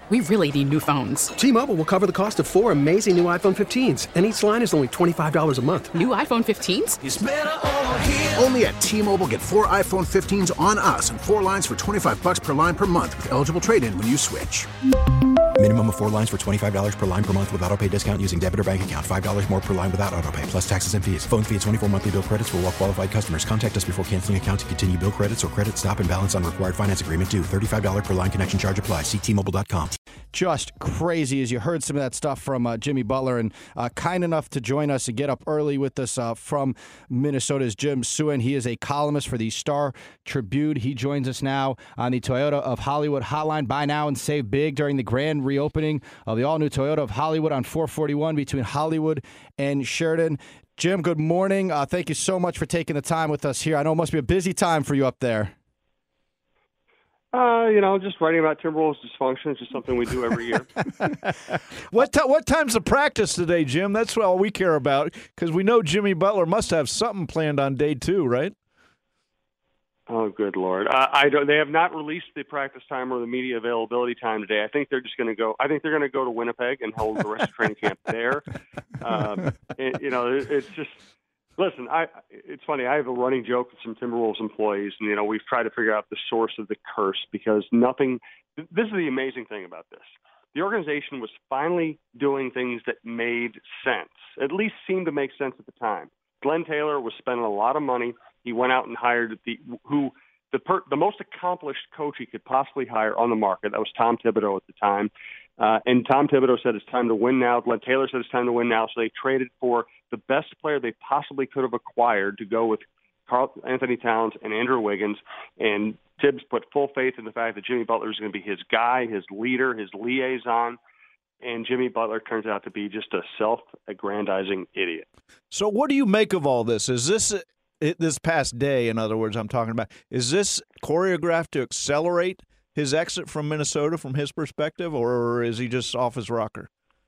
We really need new phones. T-Mobile will cover the cost of 4 amazing new iPhone 15s, and each line is only $25 a month. New iPhone 15s? It's better over here. Only at T-Mobile, get 4 iPhone 15s on us and 4 lines for $25 per line per month with eligible trade-in when you switch. Minimum of 4 lines for $25 per line per month with autopay discount using debit or bank account. $5 more per line without autopay, plus taxes and fees. Phone fee at 24 monthly bill credits for well-qualified customers. Contact us before canceling account to continue bill credits or credit stop and balance on required finance agreement due. $35 per line connection charge applies. See T-Mobile.com. Just crazy as you heard some of that stuff from Jimmy Butler, and kind enough to join us and get up early with us from Minnesota's Jim Suen. He is a columnist for the Star Tribune. He joins us now on the Toyota of Hollywood hotline. Buy now and save big during the grand reopening of the all-new Toyota of Hollywood on 441 between Hollywood and Sheridan. Jim, good morning. Thank you so much for taking the time with us here. I know it must be a busy time for you up there. Just writing about Timberwolves dysfunction is just something we do every year. What time's the practice today, Jim? That's all we care about, because we know Jimmy Butler must have something planned on day 2, right? Oh, good Lord! They have not released the practice time or the media availability time today. I think they're just going to go. I think they're going to go to Winnipeg and hold the rest of training camp there. It's just. Listen, it's funny. I have a running joke with some Timberwolves employees, and we've tried to figure out the source of the curse because nothing. This is the amazing thing about this. The organization was finally doing things that made sense, at least seemed to make sense at the time. Glenn Taylor was spending a lot of money. He went out and hired the most accomplished coach he could possibly hire on the market. That was Tom Thibodeau at the time. And Tom Thibodeau said it's time to win now. Glenn Taylor said it's time to win now. So they traded for the best player they possibly could have acquired to go with Karl Anthony Towns and Andrew Wiggins. And Tibbs put full faith in the fact that Jimmy Butler is going to be his guy, his leader, his liaison. And Jimmy Butler turns out to be just a self-aggrandizing idiot. So what do you make of all this? Is this past day, in other words, I'm talking about, is this choreographed to accelerate his exit from Minnesota from his perspective, or is he just off his rocker?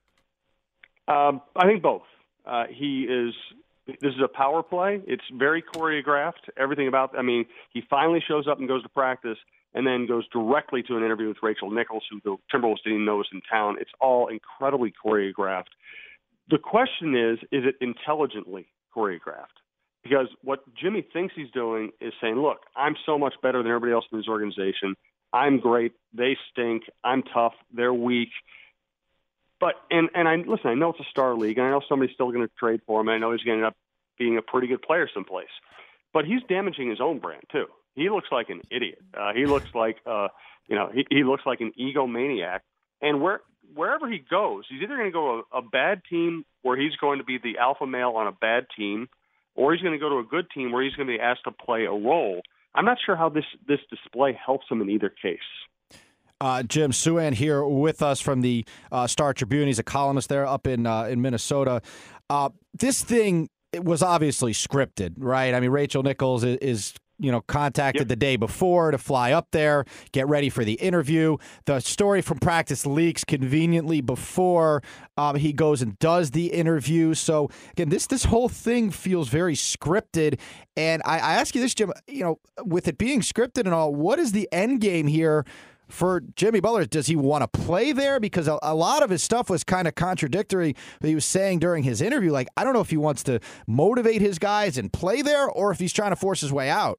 I think both. This is a power play. It's very choreographed. Everything about, he finally shows up and goes to practice and then goes directly to an interview with Rachel Nichols, who the Timberwolves didn't even know was in town. It's all incredibly choreographed. The question is it intelligently choreographed? Because what Jimmy thinks he's doing is saying, look, I'm so much better than everybody else in this organization. I'm great. They stink. I'm tough. They're weak. But I know it's a star league, and I know somebody's still going to trade for him, and I know he's going to end up being a pretty good player someplace. But he's damaging his own brand too. He looks like an idiot. He looks like he looks like an egomaniac. And wherever he goes, he's either going to go to a bad team where he's going to be the alpha male on a bad team, or he's going to go to a good team where he's going to be asked to play a role. I'm not sure how this display helps him in either case. Jim Suen here with us from the Star Tribune. He's a columnist there up in Minnesota. This thing, it was obviously scripted, right? I mean, Rachel Nichols is contacted the day before to fly up there, get ready for the interview. The story from practice leaks conveniently before he goes and does the interview. So again, this whole thing feels very scripted. And I ask you this, Jim, with it being scripted and all, what is the end game here for Jimmy Butler? Does he want to play there? Because a lot of his stuff was kind of contradictory. He was saying during his interview, like, I don't know if he wants to motivate his guys and play there or if he's trying to force his way out.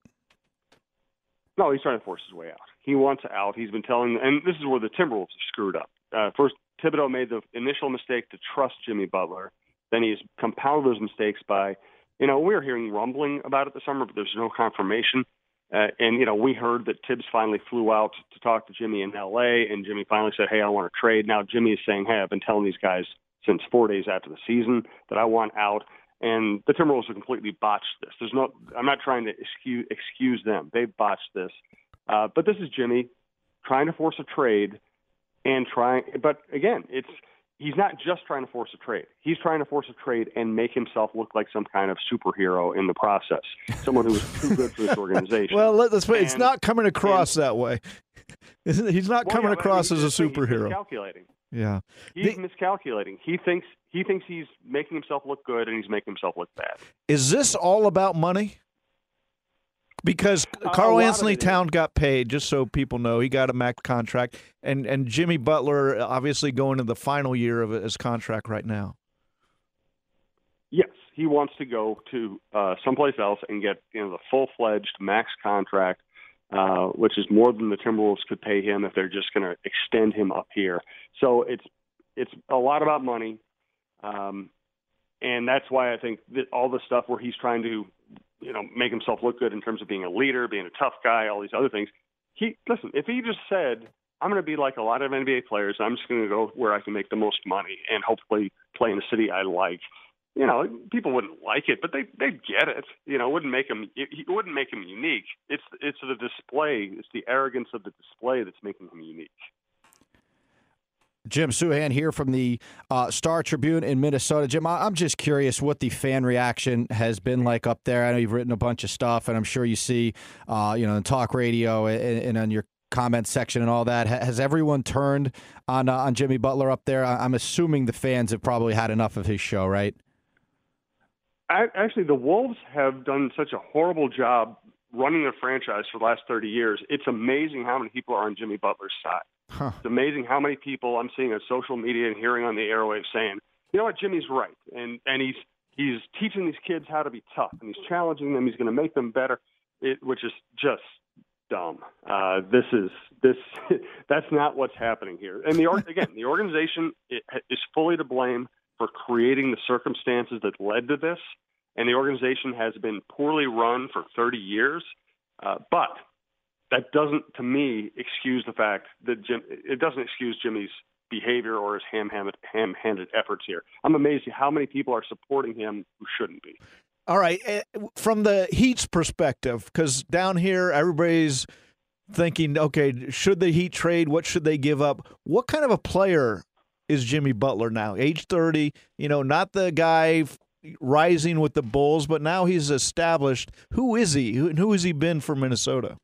No, he's trying to force his way out. He wants out. He's been telling, and this is where the Timberwolves have screwed up. First, Thibodeau made the initial mistake to trust Jimmy Butler. Then he's compounded those mistakes by, we were hearing rumbling about it this summer, but there's no confirmation. We heard that Tibbs finally flew out to talk to Jimmy in L.A., and Jimmy finally said, hey, I want to trade. Now Jimmy is saying, hey, I've been telling these guys since 4 days after the season that I want out. And the Timberwolves have completely botched this. I'm not trying to excuse them. They've botched this. But this is Jimmy trying to force a trade but again, he's not just trying to force a trade. He's trying to force a trade and make himself look like some kind of superhero in the process, someone who is too good for this organization. Well, let's put it's not coming across that way. Isn't it? He's not coming across as a superhero. He's miscalculating. Yeah. He's miscalculating. He thinks he's making himself look good, and he's making himself look bad. Is this all about money? Because Karl Anthony Towns got paid, just so people know. He got a max contract. And Jimmy Butler obviously going into the final year of his contract right now. Yes, he wants to go to someplace else and get the full-fledged max contract, which is more than the Timberwolves could pay him if they're just going to extend him up here. So it's a lot about money, and that's why I think that all the stuff where he's trying to make himself look good in terms of being a leader, being a tough guy, all these other things. Listen, if he just said, I'm going to be like a lot of NBA players, I'm just going to go where I can make the most money and hopefully play in a city I like, people wouldn't like it, but they'd get it. It wouldn't make him unique. It's the display. It's the arrogance of the display that's making him unique. Jim Souhan here from the Star Tribune in Minnesota. Jim, I'm just curious what the fan reaction has been like up there. I know you've written a bunch of stuff, and I'm sure you see, in talk radio and on your comment section and all that. Has everyone turned on Jimmy Butler up there? I'm assuming the fans have probably had enough of his show, right? Actually, the Wolves have done such a horrible job running their franchise for the last 30 years. It's amazing how many people are on Jimmy Butler's side. Huh. It's amazing how many people I'm seeing on social media and hearing on the airwaves saying, you know what, Jimmy's right. And he's teaching these kids how to be tough, and he's challenging them. He's going to make them better, which is just dumb. That's not what's happening here. And the organization is fully to blame for creating the circumstances that led to this. And the organization has been poorly run for 30 years. But that doesn't, to me, excuse the fact that it doesn't excuse Jimmy's behavior or his ham-handed efforts here. I'm amazed at how many people are supporting him who shouldn't be. All right. From the Heat's perspective, because down here everybody's thinking, okay, should the Heat trade? What should they give up? What kind of a player is Jimmy Butler now? Age 30, not the guy rising with the Bulls, but now he's established. Who is he? Who has he been for Minnesota?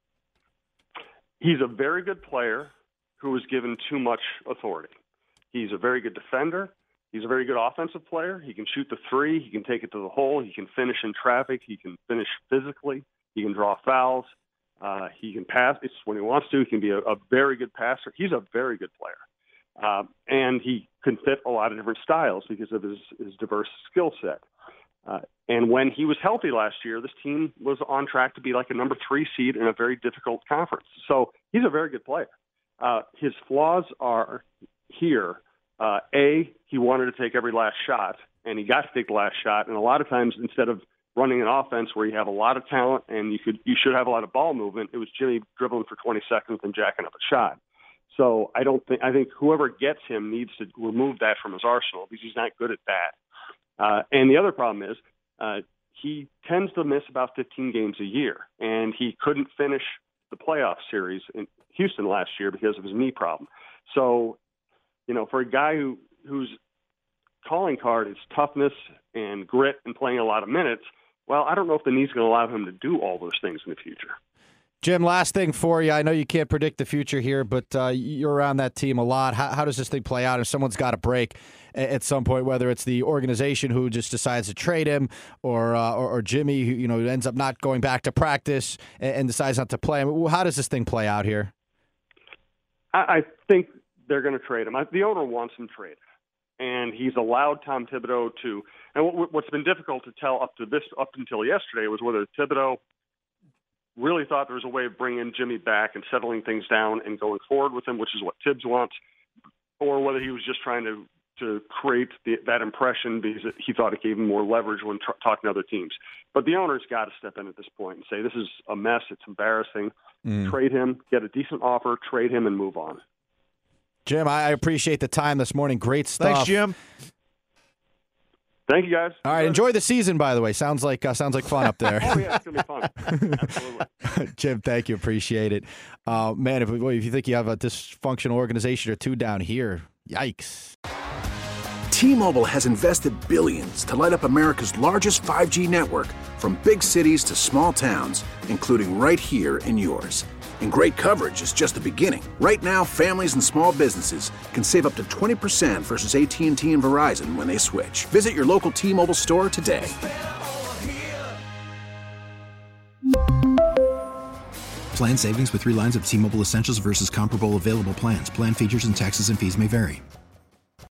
He's a very good player who was given too much authority. He's a very good defender. He's a very good offensive player. He can shoot the three. He can take it to the hole. He can finish in traffic. He can finish physically. He can draw fouls. He can pass. It's when he wants to. He can be a very good passer. He's a very good player. And he can fit a lot of different styles because of his diverse skill set. And when he was healthy last year, this team was on track to be like a number 3 seed in a very difficult conference. So he's a very good player. His flaws are here. He wanted to take every last shot, and he got to take the last shot. And a lot of times, instead of running an offense where you have a lot of talent and you should have a lot of ball movement, it was Jimmy dribbling for 20 seconds and jacking up a shot. So I think whoever gets him needs to remove that from his arsenal because he's not good at that. And the other problem is he tends to miss about 15 games a year, and he couldn't finish the playoff series in Houston last year because of his knee problem. So, for a guy whose calling card is toughness and grit and playing a lot of minutes, well, I don't know if the knee's going to allow him to do all those things in the future. Jim, last thing for you. I know you can't predict the future here, but you're around that team a lot. How does this thing play out if someone's got a break at some point, whether it's the organization who just decides to trade him or Jimmy, who ends up not going back to practice and decides not to play him? How does this thing play out here? I think they're going to trade him. The owner wants him traded, and he's allowed Tom Thibodeau to. And what's been difficult to tell up until yesterday was whether Thibodeau really thought there was a way of bringing Jimmy back and settling things down and going forward with him, which is what Tibbs wants, or whether he was just trying to create that impression because he thought it gave him more leverage when talking to other teams. But the owner's got to step in at this point and say, this is a mess, it's embarrassing. Trade him, get a decent offer, trade him, and move on. Jim, I appreciate the time this morning. Great stuff. Thanks, Jim. Thank you, guys. All right, enjoy the season, by the way. Sounds like fun up there. Oh, yeah, it's going to be fun. Absolutely. Jim, thank you. Appreciate it. Man, if you think you have a dysfunctional organization or two down here, yikes. T-Mobile has invested billions to light up America's largest 5G network, from big cities to small towns, including right here in yours. And great coverage is just the beginning. Right now, families and small businesses can save up to 20% versus AT&T and Verizon when they switch. Visit your local T-Mobile store today. Plan savings with 3 lines of T-Mobile Essentials versus comparable available plans. Plan features and taxes and fees may vary.